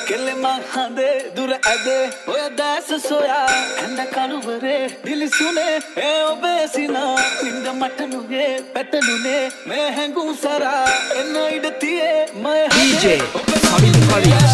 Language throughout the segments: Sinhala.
කෙල්ල මහඳේ දුර ඇදේ ඔය දැස සොයා ඇඳ කනුවරේ දිලිසුනේ ඒ ඔබේ සිනා නින්ද මට නුගේ පැටලුනේ මේ හැඟුම් සරා එන්න ඉඩ තියේ මය DJ Savin Collins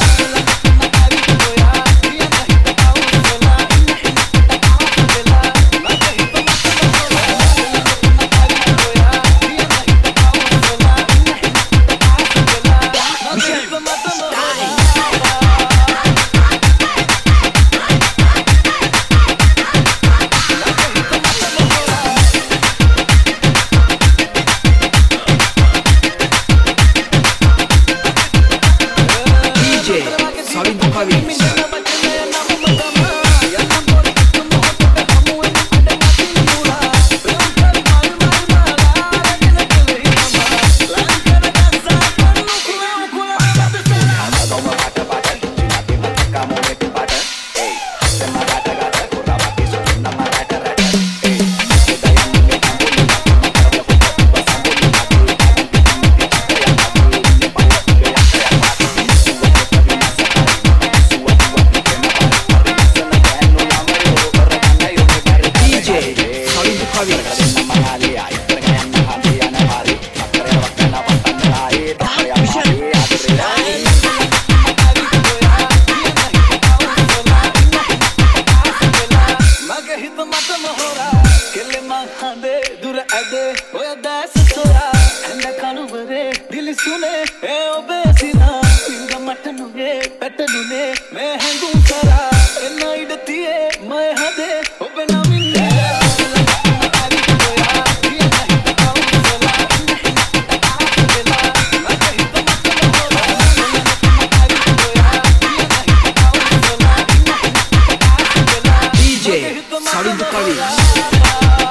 Savin Collins